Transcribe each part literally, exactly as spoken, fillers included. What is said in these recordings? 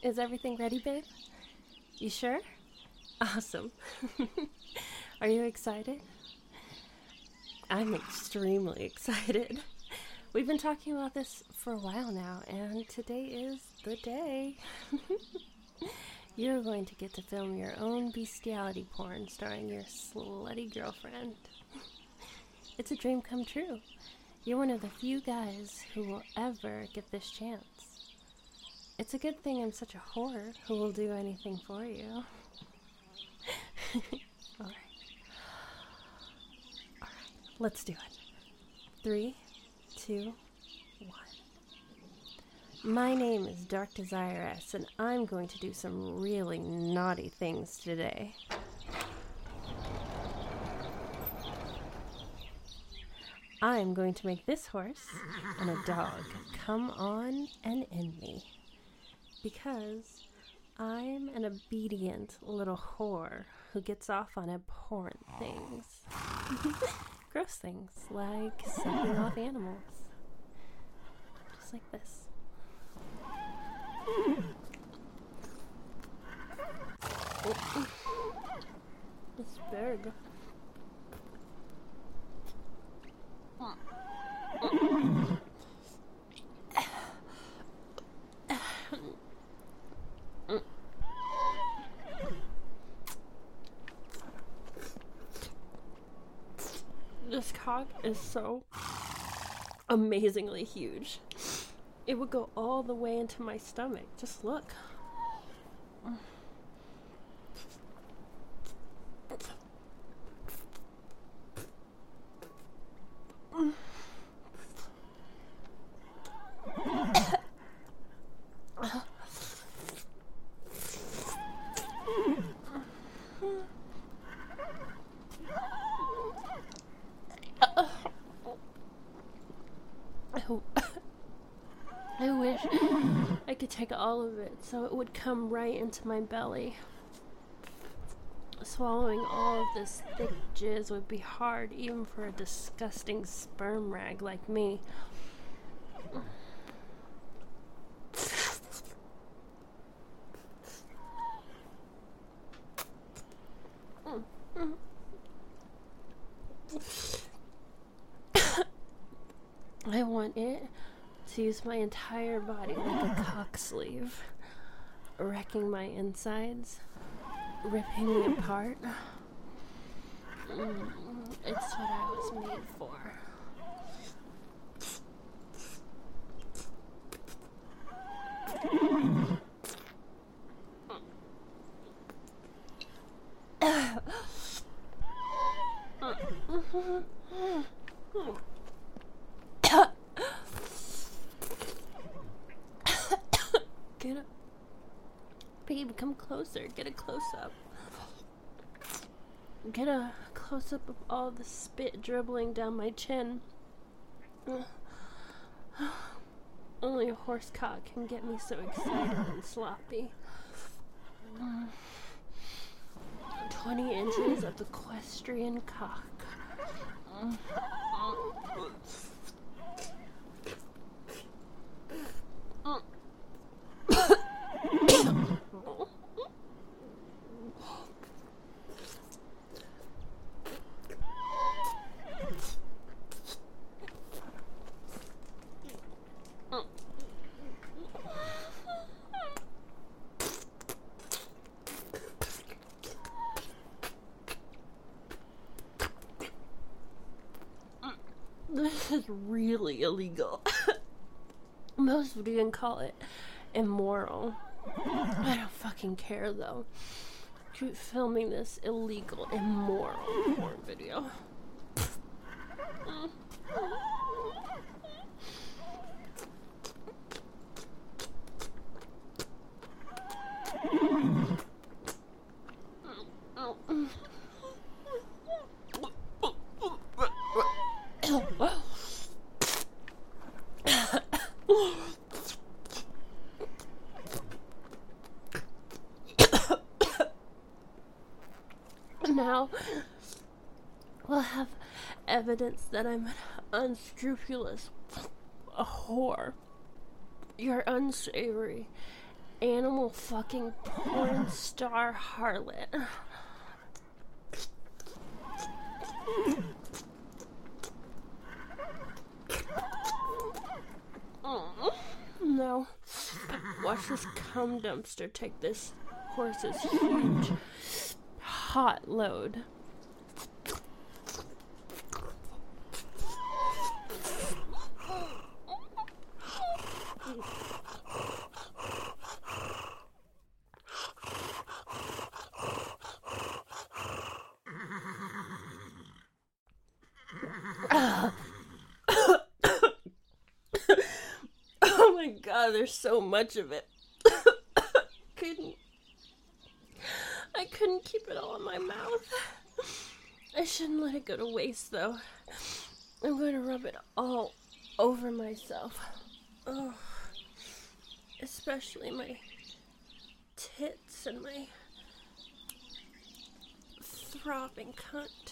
Is everything ready, babe? You sure? Awesome. Are you excited? I'm extremely excited. We've been talking about this for a while now, and today is the day. You're going to get to film your own bestiality porn starring your slutty girlfriend. It's a dream come true. You're one of the few guys who will ever get this chance. It's a good thing I'm such a whore who will do anything for you. Alright. Alright, let's do it. Three, two, one. My name is Dark Desiress, and I'm going to do some really naughty things today. I'm going to make this horse and a dog come on and in me. Because I'm an obedient little whore who gets off on abhorrent things. Gross things like sucking off animals. Just like this. Oh, it's big. This cock is so amazingly huge. It would go all the way into my stomach. Just look. I wish I could take all of it so it would come right into my belly. Swallowing all of this thick jizz would be hard even for a disgusting sperm rag like me. I want it to use my entire body like a cock sleeve, wrecking my insides, ripping me apart. Mm, it's what I was made for. Get up. Babe, come closer. Get a close-up. Get a close-up of all the spit dribbling down my chin. Only a horse cock can get me so excited and sloppy. Twenty inches of equestrian cock. This is really illegal. Most would even call it immoral. I don't fucking care though. Keep filming this illegal, immoral porn video. Now we'll have evidence that I'm an unscrupulous a whore. You're unsavory animal fucking porn star harlot. Oh, no. Watch this cum dumpster take this horse's huge hot load. Oh my god, there's so much of it. couldn't I couldn't keep it all in my mouth. I shouldn't let it go to waste though. I'm going to rub it all over myself. Oh, especially my tits and my throbbing cunt.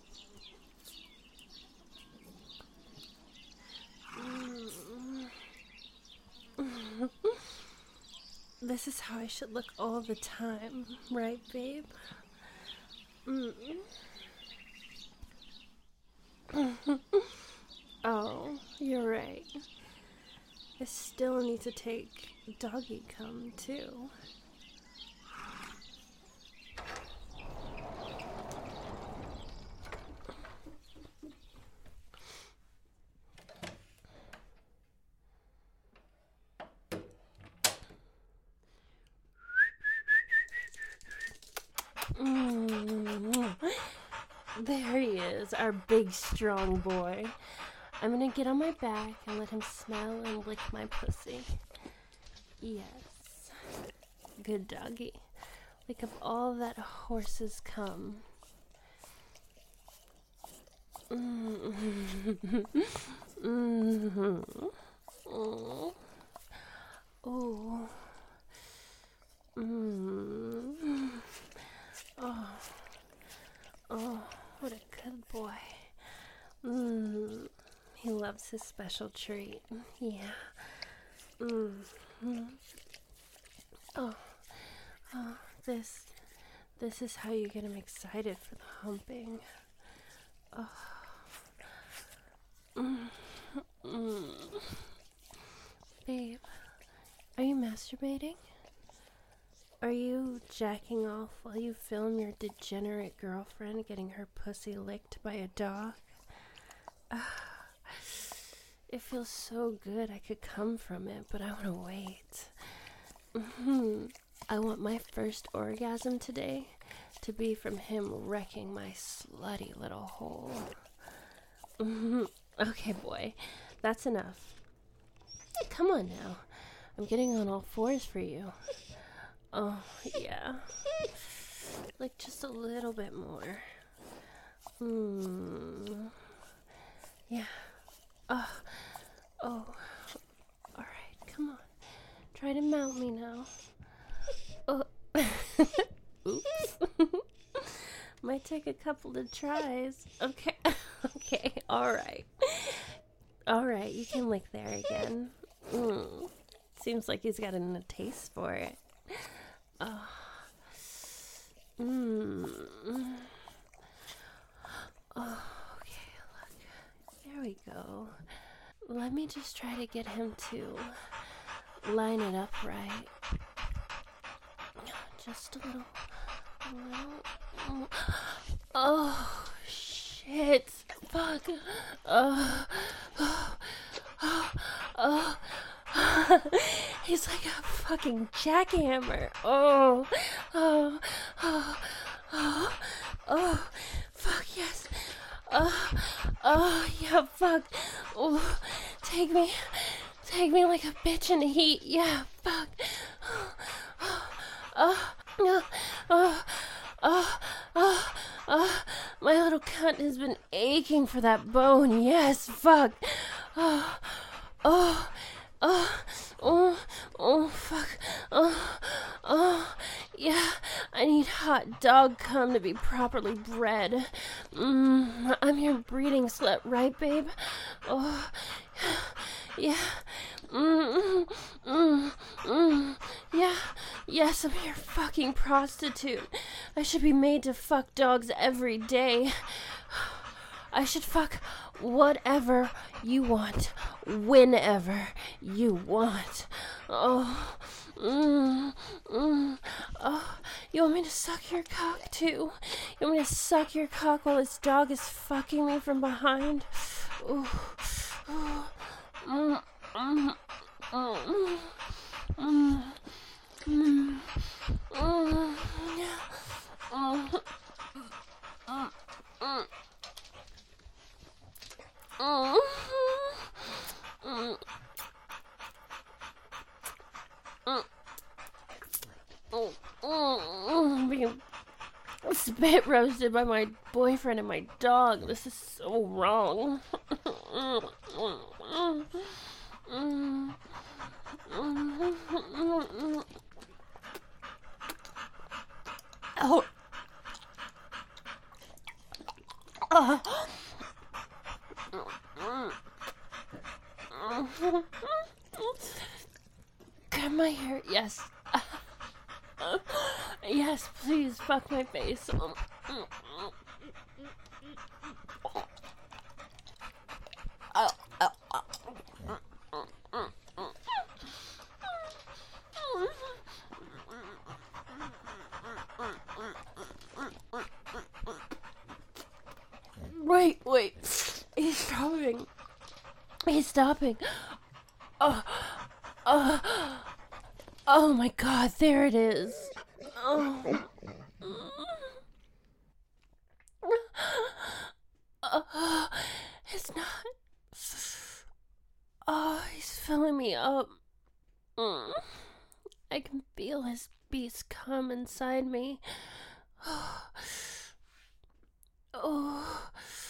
Mm. This is how I should look all the time, right, babe? Mm. Oh, you're right. I still need to take doggy cum, too. Mm. There he is, our big strong boy. I'm gonna get on my back and let him smell and lick my pussy. Yes. Good doggy. Lick up all that horse's cum. Mm-hmm. Mm-hmm. Oh. Oh. Mm. Oh. Oh, what a good boy. Mm. He loves his special treat. Yeah. Mm-hmm. Oh. Oh, this this is how you get him excited for the humping. Oh. Mm. Mm. Babe, are you masturbating? Are you jacking off while you film your degenerate girlfriend getting her pussy licked by a dog? Uh, it feels so good I could come from it, but I want to wait. Mm-hmm. I want my first orgasm today to be from him wrecking my slutty little hole. Mm-hmm. Okay, boy, that's enough. Come on now. I'm getting on all fours for you. Oh, yeah. Like just a little bit more. Hmm. Yeah. Oh. Oh. Alright, come on. Try to mount me now. Oh. Oops. Might take a couple of tries. Okay. Okay, alright. Alright, you can lick there again. Mm. Seems like he's got a taste for it. Oh. Mm. Oh, okay, look. There we go. Let me just try to get him to line it up right. Just a little. A little. Oh, shit. Fuck. Oh. Oh. Oh. Oh. He's like a fucking jackhammer. Oh, oh, oh, oh, oh, fuck yes. Oh, oh, yeah, fuck. Oh, take me, take me like a bitch in the heat. Yeah, fuck. Oh, oh, oh, oh, oh, oh, oh. My little cunt has been aching for that bone. Yes, fuck. Oh, oh. Oh, oh, oh, fuck. Oh, oh, yeah. I need hot dog cum to be properly bred. Mm, I'm your breeding slut, right, babe? Oh, yeah. Mm, mm, mm, yeah. Yes, I'm your fucking prostitute. I should be made to fuck dogs every day. I should fuck whatever you want, whenever you want. Oh, mm, mm, oh, you want me to suck your cock too? You want me to suck your cock while this dog is fucking me from behind? Ooh, ooh, mm, mm, mm, mm, mm, mm, mm, mm, mm. Mm. Mm. Mm. Mm. Mm. Being spit roasted by my boyfriend and my dog. This is so wrong. Mm. Mm. Mm. Mm. Oh. Uh. Cut my hair, yes. Yes, please, fuck my face. Wait, wait. He's stopping. He's stopping. Oh, oh, oh my God, there it is. Oh. Oh, it's not. Oh, he's filling me up. Mm. I can feel his beast come inside me. Oh. Oh.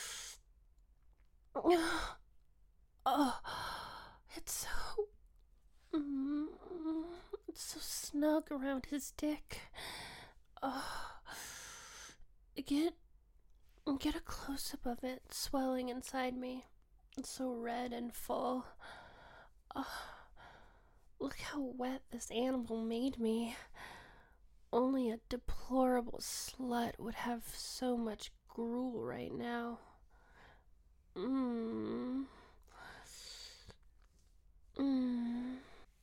Oh. It's so. Mm, it's so snug around his dick. Oh. Get. Get a close up of it swelling inside me. It's so red and full. Oh. Look how wet this animal made me. Only a deplorable slut would have so much gruel right now. Mmm. Mmm.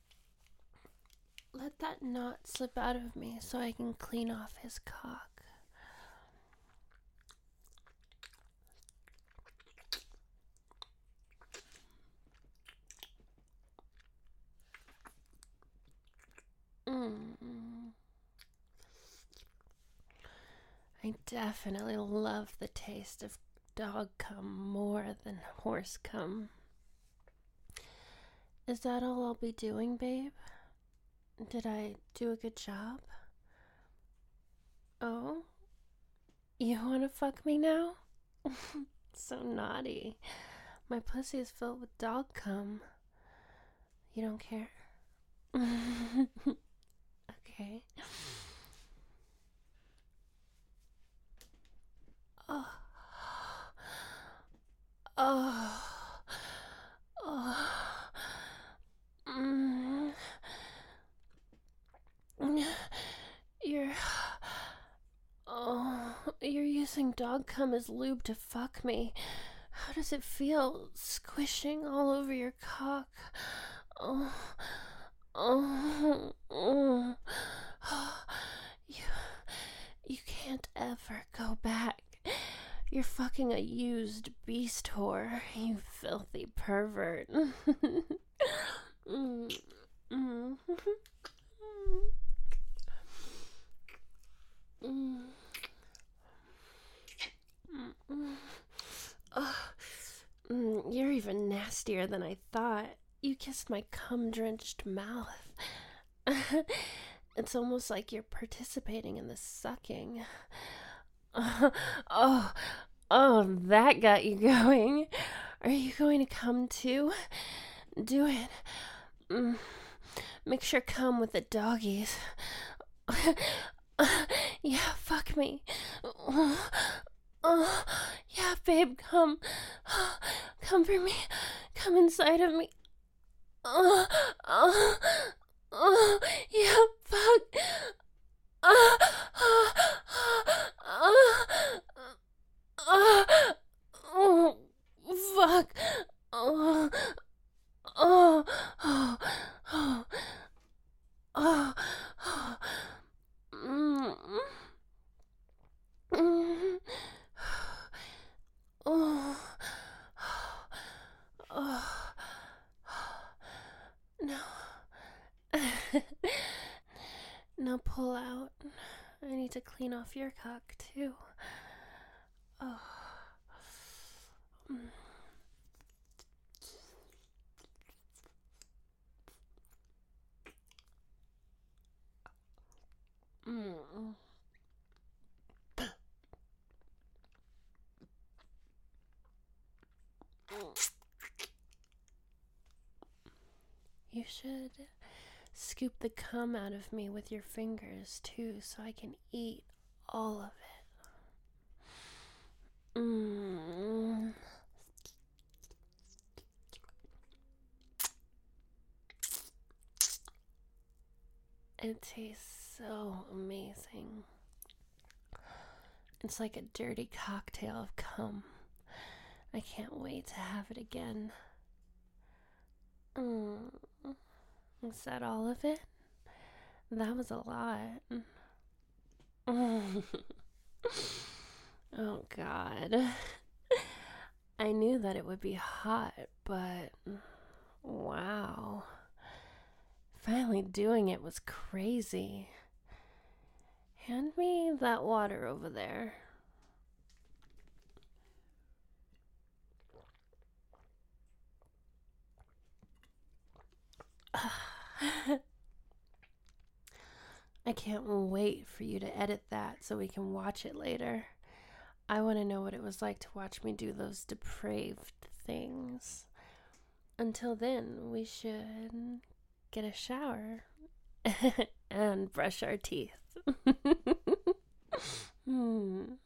Let that knot slip out of me so I can clean off his cock. Mm. I definitely love the taste of dog cum more than horse cum. Is that all I'll be doing, babe? Did I do a good job? Oh? You wanna fuck me now? So naughty. My pussy is filled with dog cum. You don't care? Okay. Oh. Oh. Oh. Mm. You're. Oh. You're using dog cum as lube to fuck me. How does it feel squishing all over your cock? Oh. Oh. Oh. You. You can't ever go back. You're fucking a used beast whore, you filthy pervert. mm. Mm. Mm. Mm. Oh. Mm. You're even nastier than I thought. You kissed my cum-drenched mouth. It's almost like you're participating in the sucking. Uh, oh, oh, that got you going. Are you going to come too? Do it. Mm. Make sure come with the doggies. Yeah, fuck me. Oh, oh, yeah, babe, come. Come for me. Come inside of me. Oh, oh, oh, yeah, fuck. Now pull out. I need to clean off your cock, too. Oh. Mm. You should scoop the cum out of me with your fingers, too, so I can eat all of it. Mm. It tastes so amazing. It's like a dirty cocktail of cum. I can't wait to have it again. Mm. Is that all of it? That was a lot. Oh, God. I knew that it would be hot, but wow. Finally doing it was crazy. Hand me that water over there. I can't wait for you to edit that so we can watch it later. I want to know what it was like to watch me do those depraved things. Until then, we should get a shower and brush our teeth. Hmm.